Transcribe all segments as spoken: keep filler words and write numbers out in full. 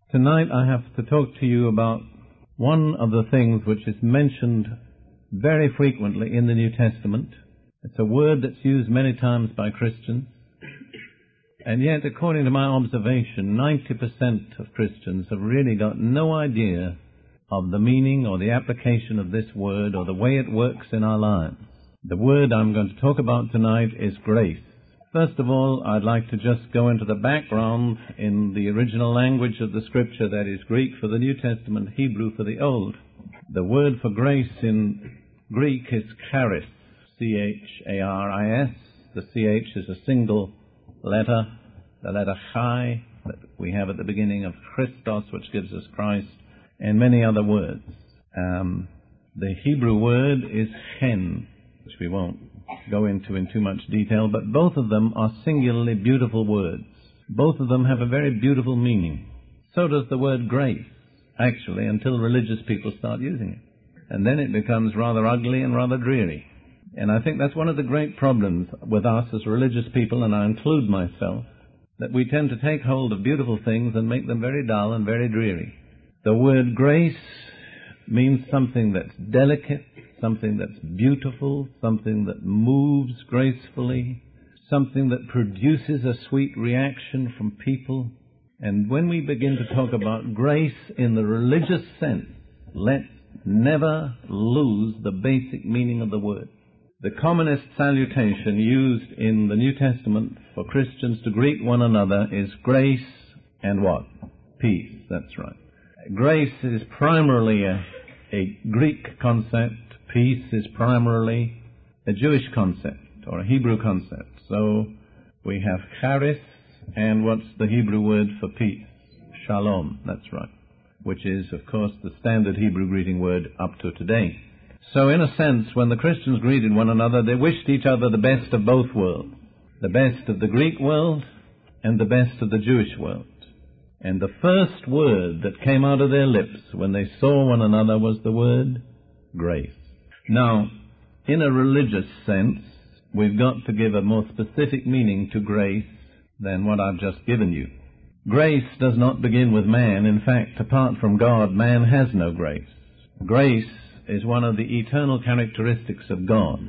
Tonight I have to talk to you about one of the things which is mentioned very frequently in the New Testament. It's a word that's used many times by Christians, and yet, according to my observation, ninety percent of Christians have really got no idea of the meaning or the application of this word or the way it works in our lives. The word I'm going to talk about tonight is grace. First of all, I'd like to just go into the background in the original language of the Scripture, that is Greek for the New Testament, Hebrew for the Old. The word for grace in Greek is charis, C H A R I S. The C H is a single letter, the letter Chai that we have at the beginning of Christos, which gives us Christ, and many other words. Um, the Hebrew word is chen, which we won't go into in too much detail, but both of them are singularly beautiful words. Both of them have a very beautiful meaning. So does the word grace, actually, until religious people start using it. And then it becomes rather ugly and rather dreary. And I think that's one of the great problems with us as religious people, and I include myself, that we tend to take hold of beautiful things and make them very dull and very dreary. The word grace means something that's delicate, something that's beautiful, something that moves gracefully, something that produces a sweet reaction from people. And when we begin to talk about grace in the religious sense, let's never lose the basic meaning of the word. The commonest salutation used in the New Testament for Christians to greet one another is grace and what? Peace, that's right. Grace is primarily a, a Greek concept. Peace is primarily a Jewish concept or a Hebrew concept. So we have charis, and what's the Hebrew word for peace? Shalom, that's right, which is, of course, the standard Hebrew greeting word up to today. So in a sense, when the Christians greeted one another, they wished each other the best of both worlds, the best of the Greek world and the best of the Jewish world. And the first word that came out of their lips when they saw one another was the word grace. Now, in a religious sense, we've got to give a more specific meaning to grace than what I've just given you. Grace does not begin with man. In fact, apart from God, man has no grace. Grace is one of the eternal characteristics of God.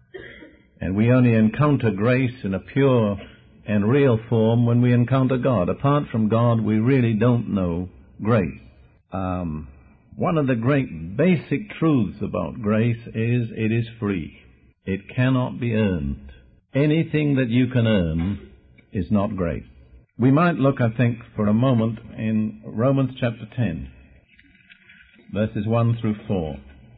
And we only encounter grace in a pure and real form when we encounter God. Apart from God, we really don't know grace. Um, one of the great basic truths about grace is it is free. It cannot be earned. Anything that you can earn is not grace. We might look, I think, for a moment in Romans chapter ten, verses one through four.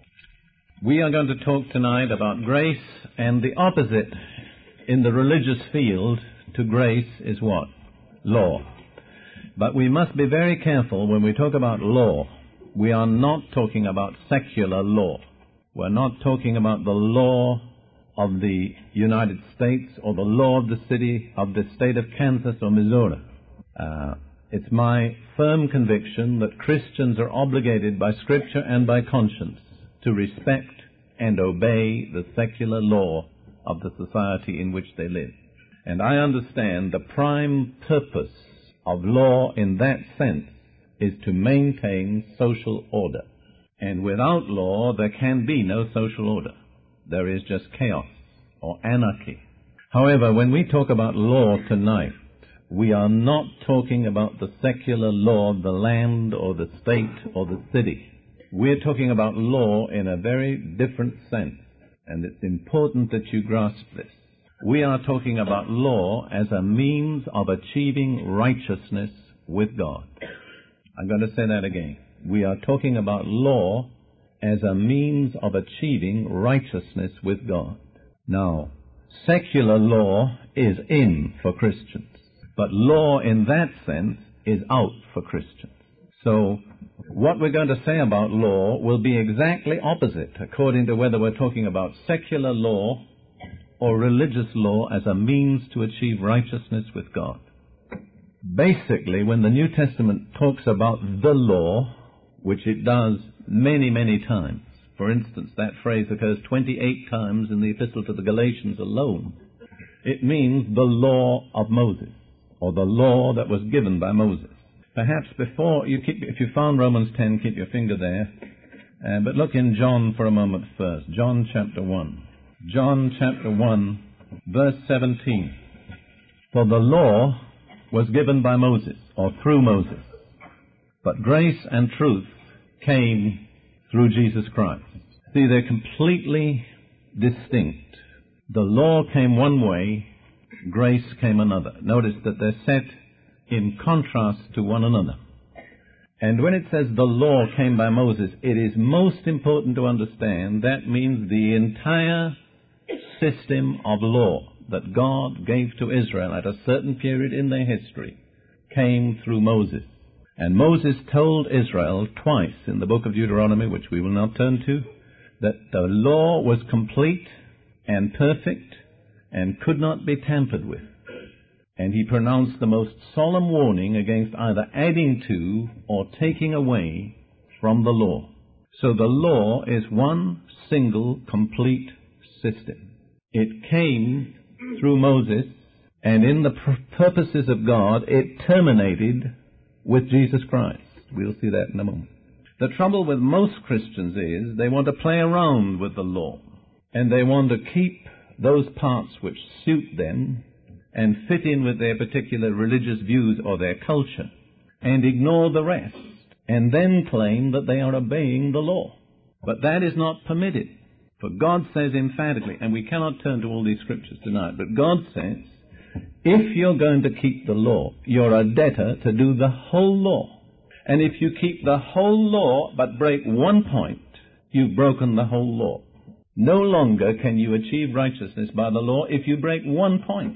We are going to talk tonight about grace, and the opposite in the religious field to grace is what? Law. But we must be very careful when we talk about law. We are not talking about secular law. We're not talking about the law of the United States or the law of the city of the state of Kansas or Missouri. Uh, it's my firm conviction that Christians are obligated by Scripture and by conscience to respect and obey the secular law of the society in which they live. And I understand the prime purpose of law in that sense is to maintain social order. And without law, there can be no social order. There is just chaos or anarchy. However, when we talk about law tonight, we are not talking about the secular law of the land or the state or the city. We're talking about law in a very different sense, and it's important that you grasp this. We are talking about law as a means of achieving righteousness with God. I'm going to say that again. We are talking about law as a means of achieving righteousness with God. Now, secular law is in for Christians, but law in that sense is out for Christians. So, what we're going to say about law will be exactly opposite according to whether we're talking about secular law or religious law as a means to achieve righteousness with God. Basically, when the New Testament talks about the law, which it does many, many times, for instance, that phrase occurs twenty-eight times in the Epistle to the Galatians alone, it means the law of Moses, or the law that was given by Moses. perhaps before you keep, if you found Romans ten, keep your finger there. Uh, but look in John for a moment first. John chapter one. John chapter one, verse seventeen. For the law was given by Moses, or through Moses, but grace and truth came through Jesus Christ. See, they're completely distinct. The law came one way, grace came another. Notice that they're set in contrast to one another. And when it says the law came by Moses, it is most important to understand that means the entire system of law that God gave to Israel at a certain period in their history came through Moses. And Moses told Israel twice in the book of Deuteronomy, which we will not turn to, that the law was complete and perfect and could not be tampered with. And he pronounced the most solemn warning against either adding to or taking away from the law. So the law is one single complete system. It came through Moses, and in the pr- purposes of God, it terminated with Jesus Christ. We'll see that in a moment. The trouble with most Christians is they want to play around with the law, and they want to keep those parts which suit them and fit in with their particular religious views or their culture, and ignore the rest, and then claim that they are obeying the law. But that is not permitted. For God says emphatically, and we cannot turn to all these scriptures tonight, but God says, if you're going to keep the law, you're a debtor to do the whole law. And if you keep the whole law but break one point, you've broken the whole law. No longer can you achieve righteousness by the law if you break one point.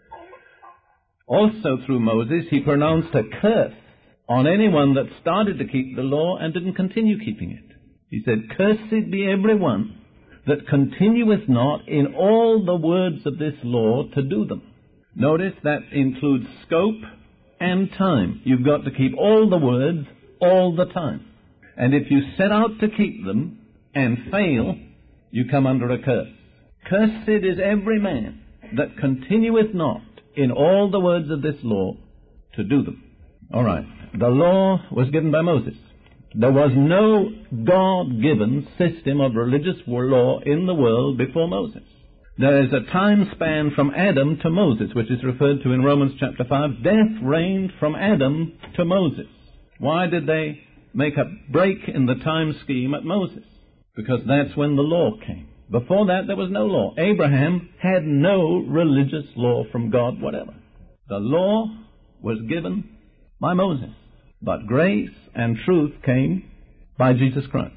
Also through Moses, he pronounced a curse on anyone that started to keep the law and didn't continue keeping it. He said, cursed be everyone that continueth not in all the words of this law to do them. Notice that includes scope and time. You've got to keep all the words all the time. And if you set out to keep them and fail, you come under a curse. Cursed is every man that continueth not in all the words of this law to do them. All right. The law was given by Moses. There was no God-given system of religious law in the world before Moses. There is a time span from Adam to Moses, which is referred to in Romans chapter five. Death reigned from Adam to Moses. Why did they make a break in the time scheme at Moses? Because that's when the law came. Before that, there was no law. Abraham had no religious law from God whatever. The law was given by Moses, but grace and truth came by Jesus Christ.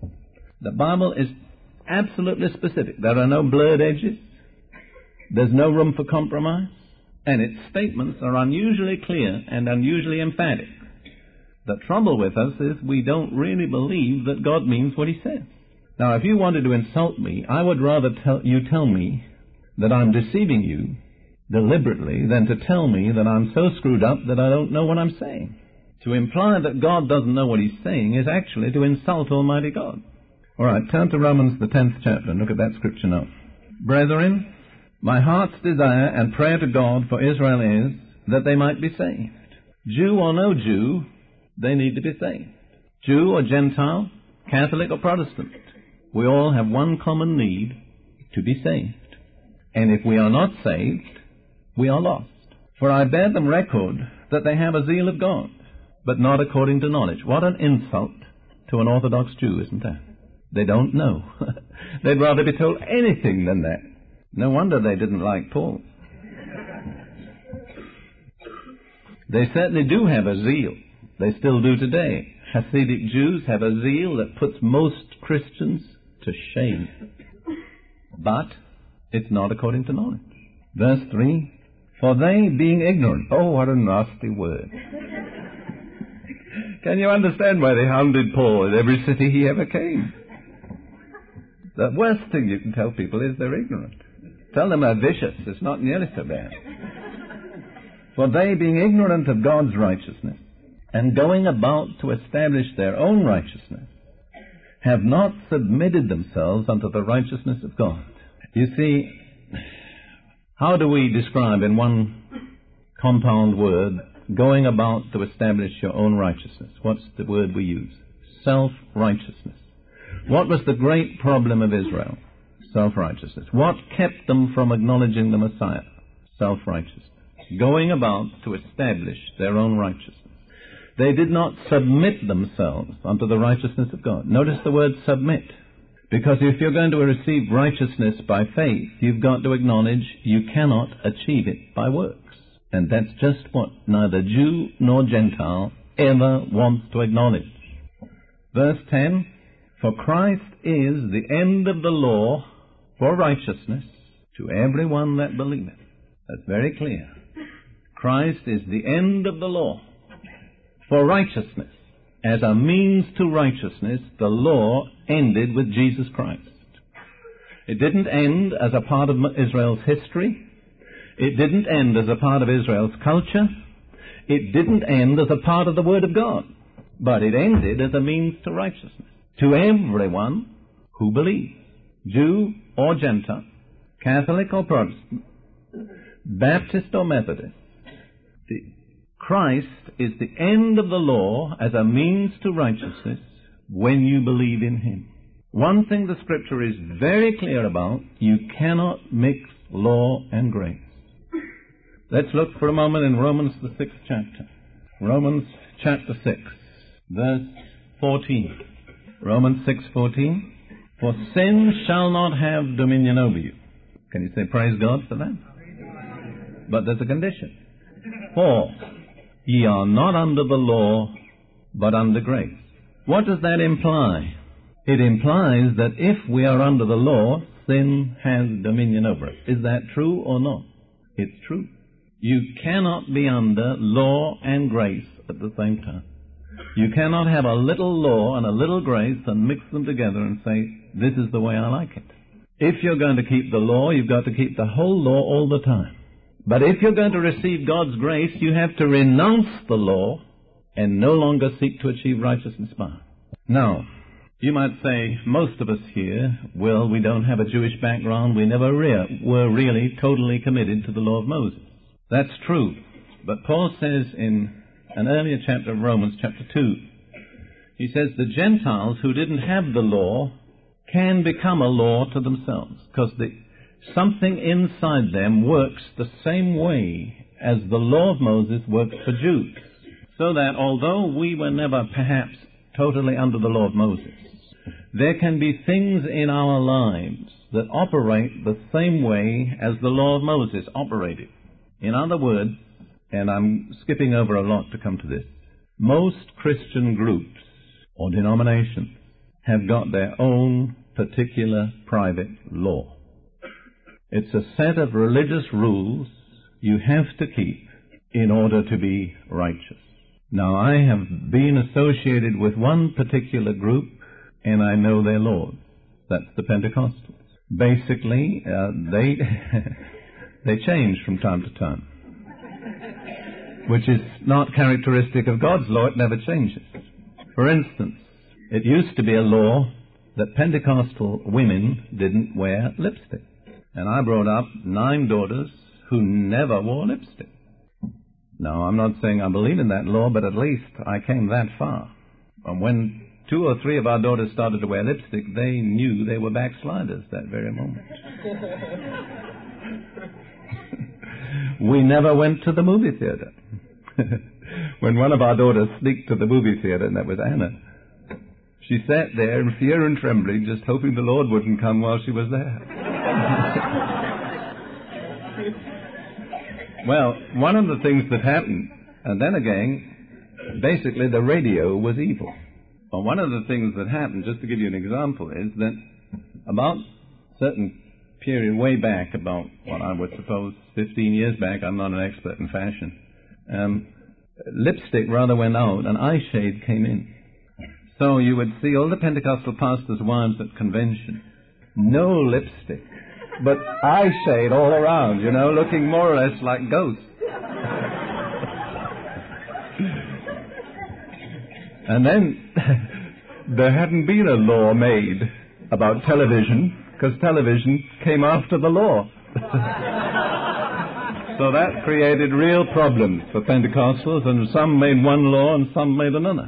The Bible is absolutely specific. There are no blurred edges. There's no room for compromise. And its statements are unusually clear and unusually emphatic. The trouble with us is we don't really believe that God means what he says. Now, if you wanted to insult me, I would rather tell you tell me that I'm deceiving you deliberately than to tell me that I'm so screwed up that I don't know what I'm saying. To imply that God doesn't know what he's saying is actually to insult Almighty God. All right, turn to Romans, the tenth chapter, and look at that scripture now. Brethren, my heart's desire and prayer to God for Israel is that they might be saved. Jew or no Jew, they need to be saved. Jew or Gentile, Catholic or Protestant, we all have one common need, to be saved. And if we are not saved, we are lost. For I bear them record that they have a zeal of God, but not according to knowledge. What an insult to an Orthodox Jew, isn't that? They don't know. They'd rather be told anything than that. No wonder they didn't like Paul. They certainly do have a zeal. They still do today. Hasidic Jews have a zeal that puts most Christians to shame. But it's not according to knowledge. Verse three, for they being ignorant. Oh, what a nasty word. Can you understand why they hounded Paul in every city he ever came? The worst thing you can tell people is they're ignorant. Tell them they're vicious. It's not nearly so bad. For they being ignorant of God's righteousness and going about to establish their own righteousness have not submitted themselves unto the righteousness of God. You see, how do we describe in one compound word going about to establish your own righteousness. What's the word we use? Self-righteousness. What was the great problem of Israel? Self-righteousness. What kept them from acknowledging the Messiah? Self-righteousness. Going about to establish their own righteousness. They did not submit themselves unto the righteousness of God. Notice the word submit. Because if you're going to receive righteousness by faith, you've got to acknowledge you cannot achieve it by works. And that's just what neither Jew nor Gentile ever wants to acknowledge. Verse ten, for Christ is the end of the law for righteousness to everyone that believeth. That's very clear. Christ is the end of the law for righteousness. As a means to righteousness, the law ended with Jesus Christ. It didn't end as a part of Israel's history. It didn't end as a part of Israel's culture. It didn't end as a part of the Word of God. But it ended as a means to righteousness. To everyone who believes. Jew or Gentile. Catholic or Protestant. Baptist or Methodist. The Christ is the end of the law as a means to righteousness when you believe in Him. One thing the Scripture is very clear about, you cannot mix law and grace. Let's look for a moment in Romans the sixth chapter. Romans chapter six, verse fourteen. Romans six fourteen. For sin shall not have dominion over you. Can you say praise God for that? But there's a condition. For ye are not under the law, but under grace. What does that imply? It implies that if we are under the law, sin has dominion over us. Is that true or not? It's true. You cannot be under law and grace at the same time. You cannot have a little law and a little grace and mix them together and say, this is the way I like it. If you're going to keep the law, you've got to keep the whole law all the time. But if you're going to receive God's grace, you have to renounce the law and no longer seek to achieve righteousness by it. Now, you might say, most of us here, well, we don't have a Jewish background. We never re- were really totally committed to the law of Moses. That's true. But Paul says in an earlier chapter of Romans, chapter two, he says the Gentiles who didn't have the law can become a law to themselves because the something inside them works the same way as the law of Moses worked for Jews. So that although we were never perhaps totally under the law of Moses, there can be things in our lives that operate the same way as the law of Moses operated. In other words, and I'm skipping over a lot to come to this, most Christian groups or denominations have got their own particular private law. It's a set of religious rules you have to keep in order to be righteous. Now, I have been associated with one particular group, and I know their laws. That's the Pentecostals. Basically, uh, they they change from time to time, which is not characteristic of God's law. It never changes. For instance, it used to be a law that Pentecostal women didn't wear lipstick. And I brought up nine daughters who never wore lipstick. Now, I'm not saying I believe in that law, but at least I came that far. And when two or three of our daughters started to wear lipstick, they knew they were backsliders that very moment. We never went to the movie theater. When one of our daughters sneaked to the movie theater, and that was Anna, she sat there in fear and trembling, just hoping the Lord wouldn't come while she was there. Well, one of the things that happened, and then again, basically the radio was evil. Well, one of the things that happened, just to give you an example, is that about a certain period way back, about what I would suppose fifteen years back, I'm not an expert in fashion, um, lipstick rather went out and eye shade came in. So you would see all the Pentecostal pastors' wives at convention, no lipstick, but eye shade all around, you know, looking more or less like ghosts. And then there hadn't been a law made about television, because television came after the law. So that created real problems for Pentecostals, and some made one law and some made another.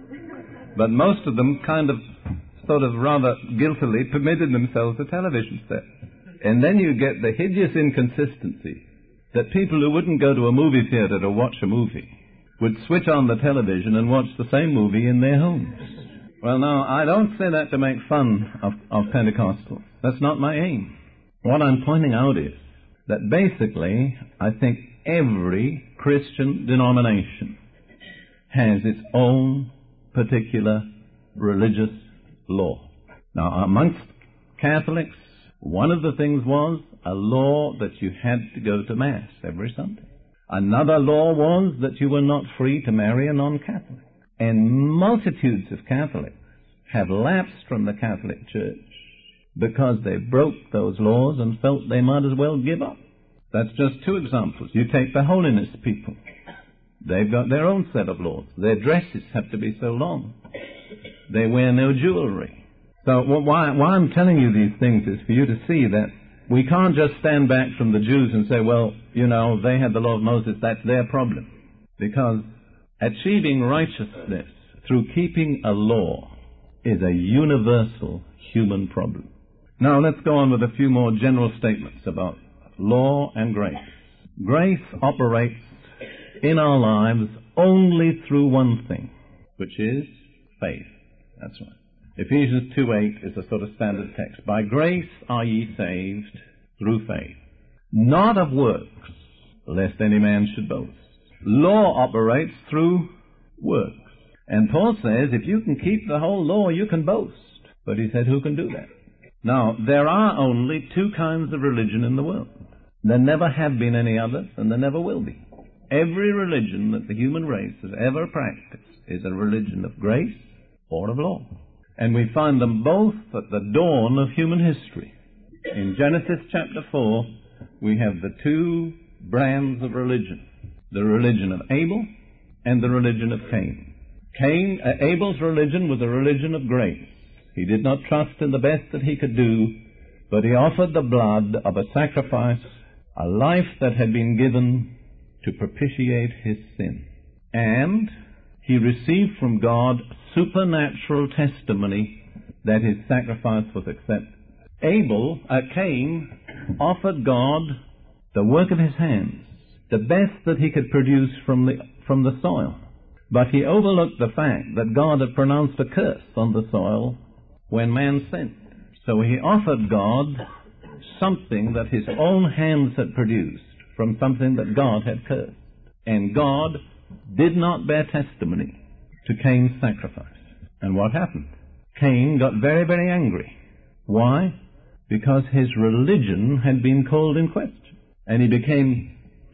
But most of them kind of, sort of rather guiltily permitted themselves a television set. And then you get the hideous inconsistency that people who wouldn't go to a movie theater to watch a movie would switch on the television and watch the same movie in their homes. Well, now, I don't say that to make fun of, of Pentecostals. That's not my aim. What I'm pointing out is that basically, I think every Christian denomination has its own particular religious law. Now, amongst Catholics, one of the things was a law that you had to go to Mass every Sunday. Another law was that you were not free to marry a non-Catholic. And multitudes of Catholics have lapsed from the Catholic Church because they broke those laws and felt they might as well give up. That's just two examples. You take the holiness people. They've got their own set of laws. Their dresses have to be so long. They wear no jewelry. So why, why I'm telling you these things is for you to see that we can't just stand back from the Jews and say, well, you know, they had the law of Moses, that's their problem. Because achieving righteousness through keeping a law is a universal human problem. Now let's go on with a few more general statements about law and grace. Grace operates in our lives only through one thing, which is faith. That's right. Ephesians two eight is a sort of standard text. By grace are ye saved through faith, not of works, lest any man should boast. Law operates through works. And Paul says, if you can keep the whole law, you can boast. But he said, who can do that? Now, there are only two kinds of religion in the world. There never have been any others, and there never will be. Every religion that the human race has ever practiced is a religion of grace or of law. And we find them both at the dawn of human history. In Genesis chapter four, we have the two brands of religion, the religion of Abel and the religion of Cain. Cain, uh, Abel's religion was a religion of grace. He did not trust in the best that he could do, but he offered the blood of a sacrifice, a life that had been given to propitiate his sin. And he received from God supernatural testimony that his sacrifice was accepted. Abel, uh, Cain, offered God the work of his hands, the best that he could produce from the, from the soil. But he overlooked the fact that God had pronounced a curse on the soil when man sinned. So he offered God something that his own hands had produced from something that God had cursed. And God did not bear testimony to Cain's sacrifice. And what happened? Cain got very, very angry. Why? Because his religion had been called in question. And he became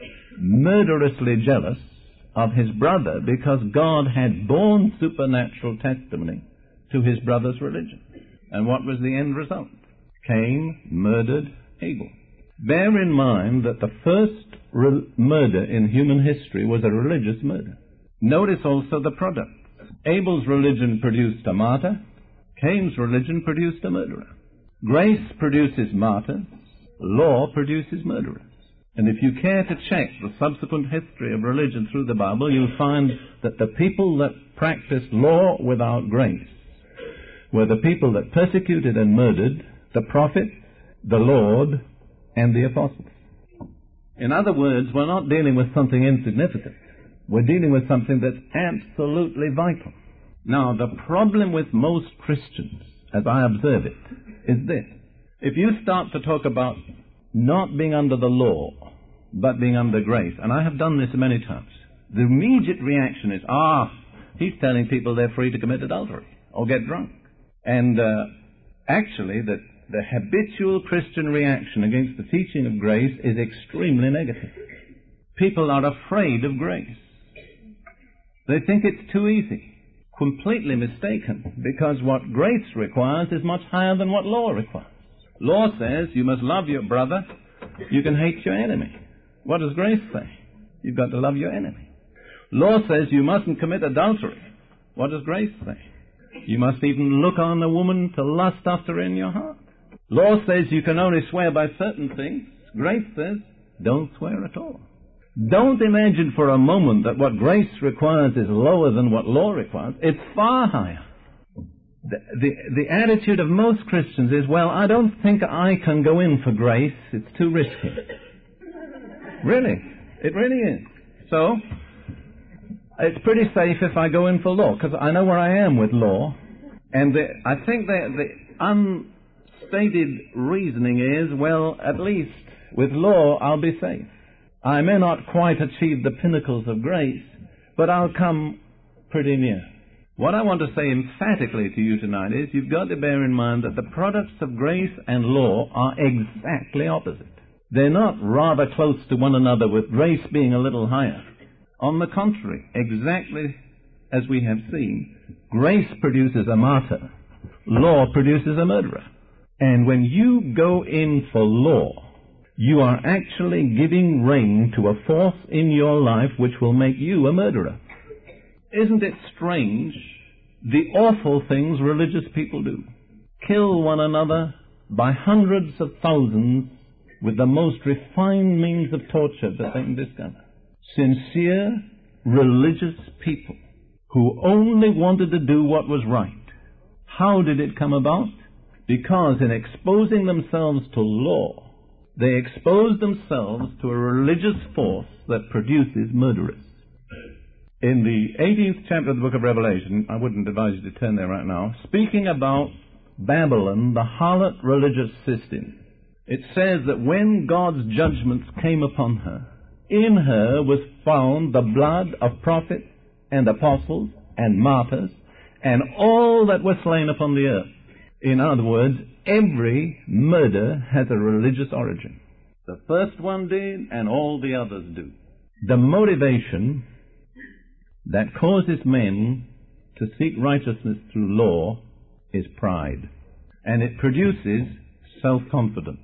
murderously jealous of his brother because God had borne supernatural testimony to his brother's religion. And what was the end result? Cain murdered Abel. Bear in mind that the first re- murder in human history was a religious murder. Notice also the product. Abel's religion produced a martyr. Cain's religion produced a murderer. Grace produces martyrs. Law produces murderers. And if you care to check the subsequent history of religion through the Bible, you'll find that the people that practiced law without grace were the people that persecuted and murdered the prophets, the Lord, and the apostles. In other words, we're not dealing with something insignificant. We're dealing with something that's absolutely vital. Now, the problem with most Christians, as I observe it, is this. If you start to talk about not being under the law, but being under grace, and I have done this many times, the immediate reaction is, ah, he's telling people they're free to commit adultery or get drunk. And uh, actually, the, the habitual Christian reaction against the teaching of grace is extremely negative. People are afraid of grace. They think it's too easy. Completely mistaken, because what grace requires is much higher than what law requires. Law says you must love your brother, you can hate your enemy. What does grace say? You've got to love your enemy. Law says you mustn't commit adultery. What does grace say? You must even look on a woman to lust after her in your heart. Law says you can only swear by certain things. Grace says Don't swear at all. Don't imagine for a moment that what grace requires is lower than what law requires. It's far higher. The, the, the attitude of most Christians is, well, I don't think I can go in for grace. It's too risky. Really. It really is. So, it's pretty safe if I go in for law, because I know where I am with law. And the, I think that the unstated reasoning is, well, at least with law I'll be safe. I may not quite achieve the pinnacles of grace, but I'll come pretty near. What I want to say emphatically to you tonight is you've got to bear in mind that the products of grace and law are exactly opposite. They're not rather close to one another, with grace being a little higher. On the contrary, exactly as we have seen, grace produces a martyr, law produces a murderer. And when you go in for law, you are actually giving rein to a force in your life which will make you a murderer. Isn't it strange the awful things religious people do? Kill one another by hundreds of thousands with the most refined means of torture that they can discover. Sincere religious people who only wanted to do what was right. How did it come about? Because in exposing themselves to law, they exposed themselves to a religious force that produces murderers. In the eighteenth chapter of the book of Revelation, I wouldn't advise you to turn there right now, speaking about Babylon, the harlot religious system, it says that when God's judgments came upon her, in her was found the blood of prophets and apostles and martyrs and all that were slain upon the earth. In other words, every murder has a religious origin. The first one did, and all the others do. The motivation that causes men to seek righteousness through law is pride, and it produces self-confidence.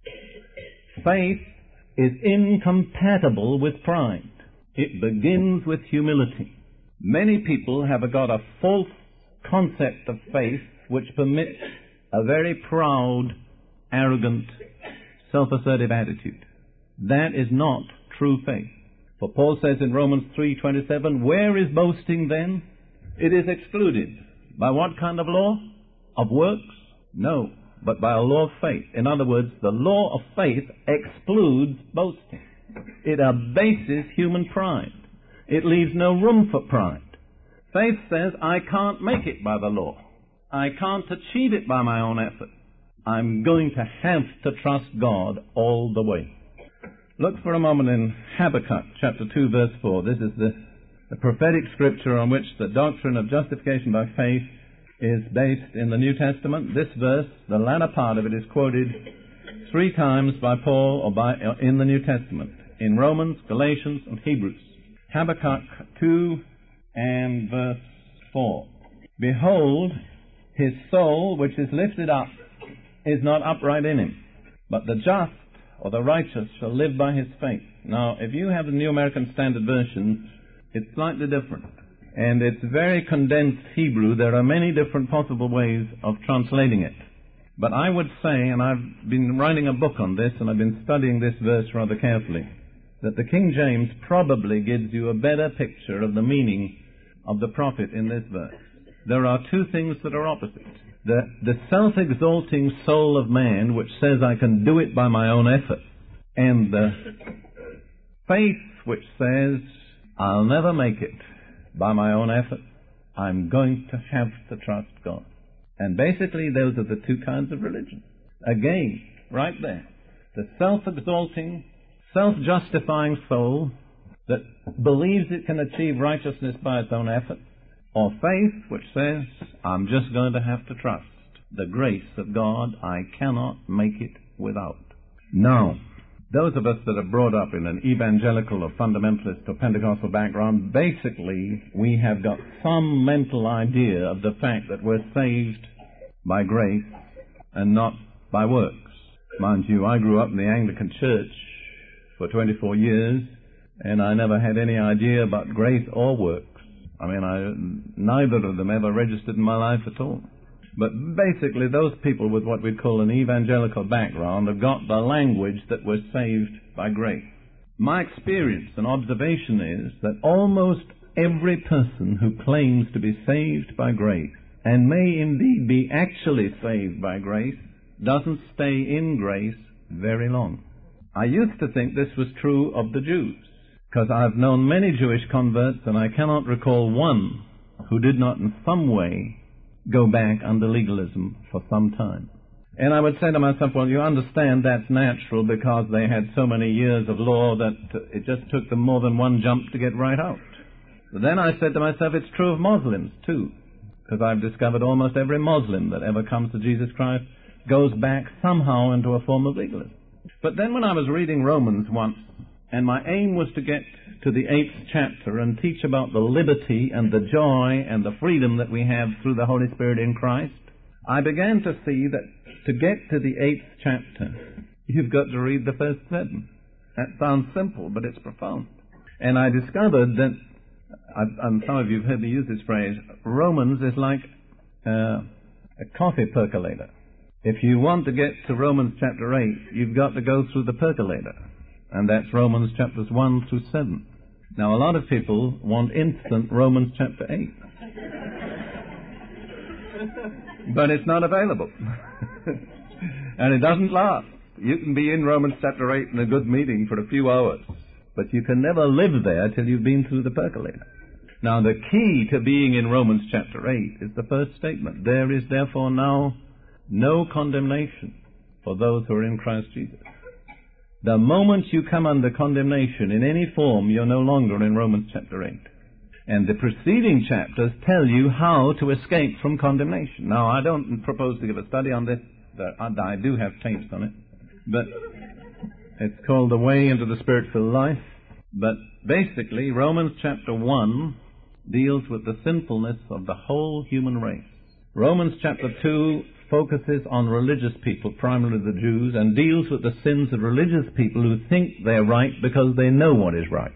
Faith is incompatible with pride. It begins with humility. Many people have got a false concept of faith which permits a very proud, arrogant, self-assertive attitude. That is not true faith. For Paul says in Romans three twenty-seven, where is boasting then? It is excluded. By what kind of law? Of works? No, but by a law of faith. In other words, the law of faith excludes boasting. It abases human pride. It leaves no room for pride. Faith says, I can't make it by the law. I can't achieve it by my own effort. I'm going to have to trust God all the way. Look for a moment in Habakkuk chapter two verse four. This is the, the prophetic scripture on which the doctrine of justification by faith is based in the New Testament. This verse, the latter part of it, is quoted three times by Paul or by, in the New Testament, in Romans, Galatians, and Hebrews. Habakkuk two and verse four. Behold, his soul which is lifted up is not upright in him, but the just or the righteous shall live by his faith. Now, if you have the New American Standard Version, it's slightly different. And it's very condensed Hebrew. There are many different possible ways of translating it. But I would say, and I've been writing a book on this, and I've been studying this verse rather carefully, that the King James probably gives you a better picture of the meaning of the prophet in this verse. There are two things that are opposite. The, the self-exalting soul of man, which says I can do it by my own effort, and the faith which says I'll never make it by my own effort. I'm going to have to trust God. And basically those are the two kinds of religion. Again, right there, the self-exalting, self-justifying soul that believes it can achieve righteousness by its own effort, or faith which says, I'm just going to have to trust the grace of God. I cannot make it without. Now, those of us that are brought up in an evangelical or fundamentalist or Pentecostal background, basically we have got some mental idea of the fact that we're saved by grace and not by works. Mind you, I grew up in the Anglican Church for twenty-four years, and I never had any idea about grace or works. I mean, I, neither of them ever registered in my life at all. But basically, those people with what we'd call an evangelical background have got the language that we're saved by grace. My experience and observation is that almost every person who claims to be saved by grace, and may indeed be actually saved by grace, doesn't stay in grace very long. I used to think this was true of the Jews, because I've known many Jewish converts, and I cannot recall one who did not in some way go back under legalism for some time. And I would say to myself, well, you understand that's natural because they had so many years of law that it just took them more than one jump to get right out. But then I said to myself, it's true of Muslims too, because I've discovered almost every Muslim that ever comes to Jesus Christ goes back somehow into a form of legalism. But then when I was reading Romans once, and my aim was to get to the eighth chapter and teach about the liberty and the joy and the freedom that we have through the Holy Spirit in Christ, I began to see that to get to the eighth chapter, you've got to read the first seven. That sounds simple, but it's profound. And I discovered that, and some of you have heard me use this phrase, Romans is like uh, a coffee percolator. If you want to get to Romans chapter eight, you've got to go through the percolator. And that's Romans chapters one through seven. Now, a lot of people want instant Romans chapter eight. But it's not available. And it doesn't last. You can be in Romans chapter eight in a good meeting for a few hours, but you can never live there till you've been through the percolator. Now, the key to being in Romans chapter eight is the first statement. There is therefore now no condemnation for those who are in Christ Jesus. The moment you come under condemnation in any form, you're no longer in Romans chapter eight. And the preceding chapters tell you how to escape from condemnation. Now, I don't propose to give a study on this. I do have tapes on it. But it's called The Way into the Spirit-Filled Life. But basically, Romans chapter one deals with the sinfulness of the whole human race. Romans chapter two focuses on religious people, primarily the Jews, and deals with the sins of religious people who think they're right because they know what is right.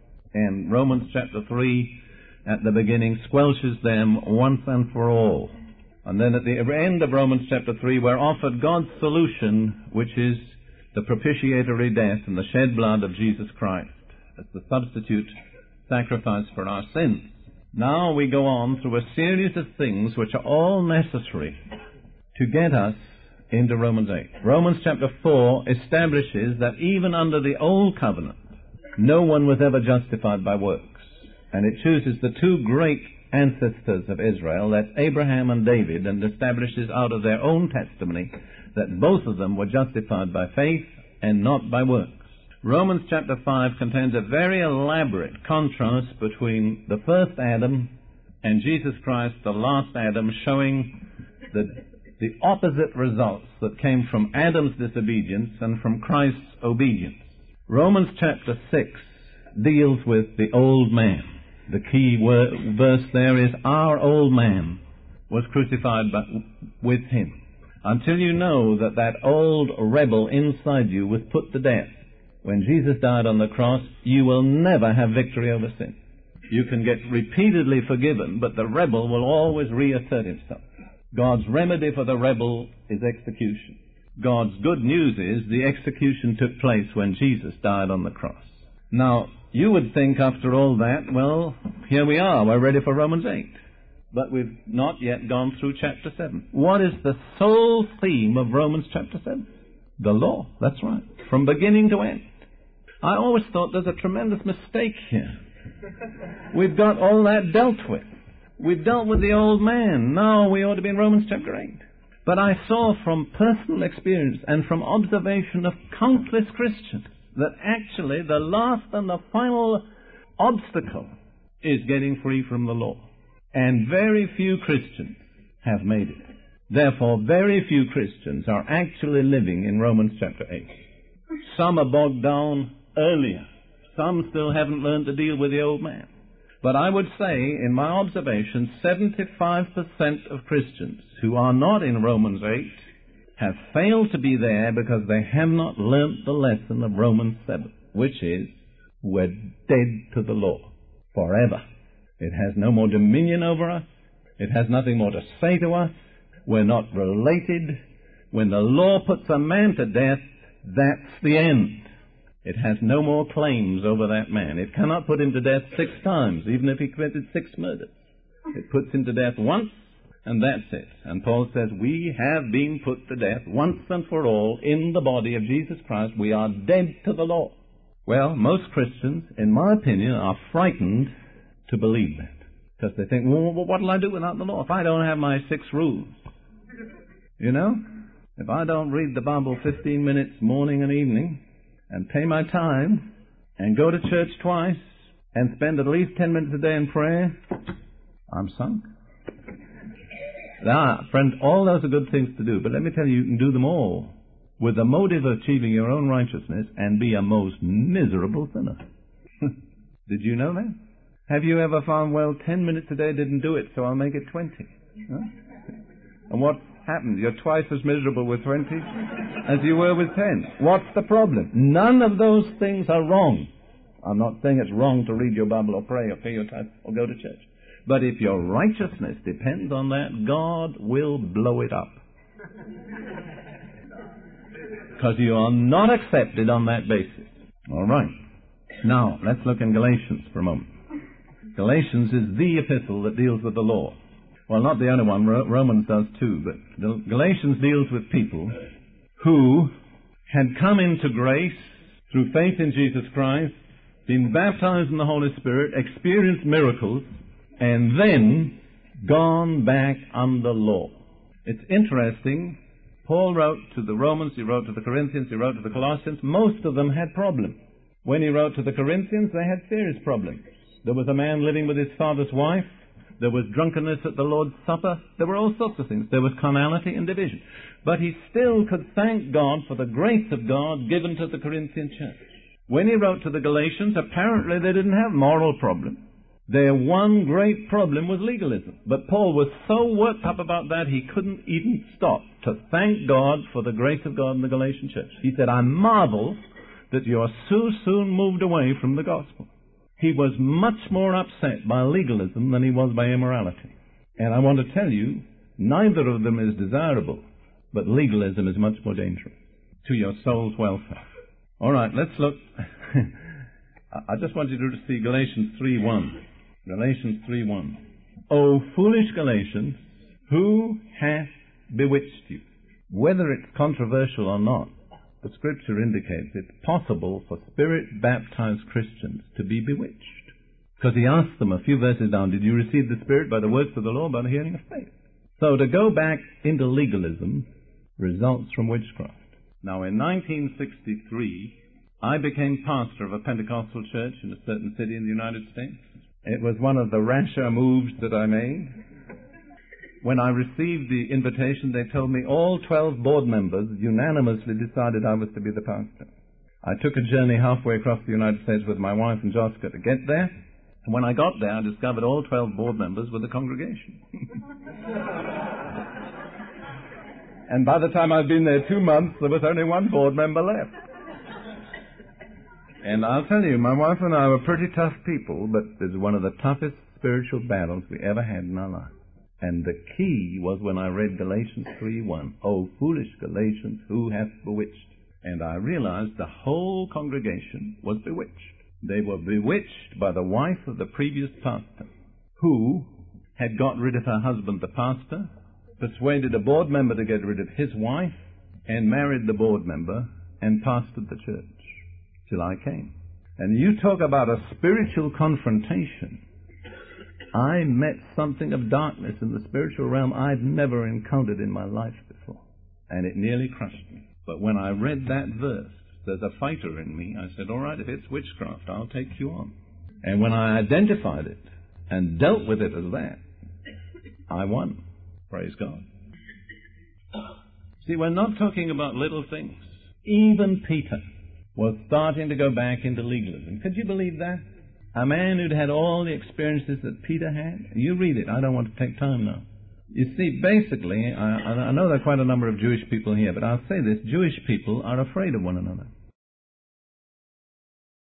And Romans chapter three, at the beginning, squelches them once and for all. And then at the end of Romans chapter three, we're offered God's solution, which is the propitiatory death and the shed blood of Jesus Christ as the substitute sacrifice for our sins. Now we go on through a series of things which are all necessary to get us into Romans eight. Romans chapter four establishes that even under the old covenant, no one was ever justified by works. And it chooses the two great ancestors of Israel, that's Abraham and David, and establishes out of their own testimony that both of them were justified by faith and not by works. Romans chapter five contains a very elaborate contrast between the first Adam and Jesus Christ, the last Adam, showing the, the opposite results that came from Adam's disobedience and from Christ's obedience. Romans chapter six deals with the old man. The key word, verse there is, our old man was crucified by, with him. Until you know that that old rebel inside you was put to death when Jesus died on the cross, you will never have victory over sin. You can get repeatedly forgiven, but the rebel will always reassert himself. God's remedy for the rebel is execution. God's good news is the execution took place when Jesus died on the cross. Now, you would think after all that, well, here we are, we're ready for Romans eight. But we've not yet gone through chapter seven. What is the sole theme of Romans chapter seven? The law, that's right, from beginning to end. I always thought there's a tremendous mistake here. We've got all that dealt with. We've dealt with the old man. Now we ought to be in Romans chapter eight. But I saw from personal experience and from observation of countless Christians that actually the last and the final obstacle is getting free from the law. And very few Christians have made it. Therefore, very few Christians are actually living in Romans chapter eight. Some are bogged down earlier. Some still haven't learned to deal with the old man. But I would say, in my observation, seventy-five percent of Christians who are not in Romans eight have failed to be there because they have not learnt the lesson of Romans seven, which is, we're dead to the law forever. It has no more dominion over us. It has nothing more to say to us. We're not related. When the law puts a man to death, that's the end. It has no more claims over that man. It cannot put him to death six times, even if he committed six murders. It puts him to death once, and that's it. And Paul says, we have been put to death once and for all in the body of Jesus Christ. We are dead to the law. Well, most Christians, in my opinion, are frightened to believe that. Because they think, well, what will I do without the law? If I don't have my six rules, you know? If I don't read the Bible fifteen minutes morning and evening, and pay my time, and go to church twice, and spend at least ten minutes a day in prayer, I'm sunk. Now, friend, all those are good things to do, but let me tell you, you can do them all with the motive of achieving your own righteousness and be a most miserable sinner. Did you know that? Have you ever found, well, ten minutes a day didn't do it, so I'll make it twenty? Huh? And what happened? You're twice as miserable with twenty as you were with ten. What's the problem? None of those things are wrong. I'm not saying it's wrong to read your Bible or pray or pay your tithe or go to church. But if your righteousness depends on that, God will blow it up. Because you are not accepted on that basis. All right. Now, let's look in Galatians for a moment. Galatians is the epistle that deals with the law. Well, not the only one. Romans does too. But Galatians deals with people who had come into grace through faith in Jesus Christ, been baptized in the Holy Spirit, experienced miracles, and then gone back under law. It's interesting. Paul wrote to the Romans, he wrote to the Corinthians, he wrote to the Colossians. Most of them had problems. When he wrote to the Corinthians, they had serious problems. There was a man living with his father's wife. There was drunkenness at the Lord's Supper. There were all sorts of things. There was carnality and division. But he still could thank God for the grace of God given to the Corinthian church. When he wrote to the Galatians, apparently they didn't have moral problems. Their one great problem was legalism. But Paul was so worked up about that he couldn't even stop to thank God for the grace of God in the Galatian church. He said, I marvel that you are so soon moved away from the gospel. He was much more upset by legalism than he was by immorality. And I want to tell you, neither of them is desirable, but legalism is much more dangerous to your soul's welfare. All right, let's look. I just want you to see Galatians three one. Galatians three one. O foolish Galatians, who hath bewitched you? Whether it's controversial or not, the Scripture indicates it's possible for Spirit-baptized Christians to be bewitched. Because he asked them a few verses down, did you receive the Spirit by the works of the law, by the hearing of faith? So to go back into legalism results from witchcraft. Now in nineteen sixty-three, I became pastor of a Pentecostal church in a certain city in the United States. It was one of the rasher moves that I made. When I received the invitation, they told me all twelve board members unanimously decided I was to be the pastor. I took a journey halfway across the United States with my wife and Josca to get there. And when I got there, I discovered all twelve board members were the congregation. And by the time I'd been there two months, there was only one board member left. And I'll tell you, my wife and I were pretty tough people, but it was one of the toughest spiritual battles we ever had in our life. And the key was when I read Galatians three one. O foolish Galatians, who hath bewitched? And I realized the whole congregation was bewitched. They were bewitched by the wife of the previous pastor, who had got rid of her husband, the pastor, persuaded a board member to get rid of his wife, and married the board member, and pastored the church till I came. And you talk about a spiritual confrontation. I met something of darkness in the spiritual realm I'd never encountered in my life before. And it nearly crushed me. But when I read that verse, there's a fighter in me. I said, all right, if it's witchcraft, I'll take you on. And when I identified it and dealt with it as that, I won. Praise God. See, we're not talking about little things. Even Peter was starting to go back into legalism. Could you believe that? A man who'd had all the experiences that Peter had. You read it. I don't want to take time now. You see, basically, I, I know there are quite a number of Jewish people here, but I'll say this. Jewish people are afraid of one another.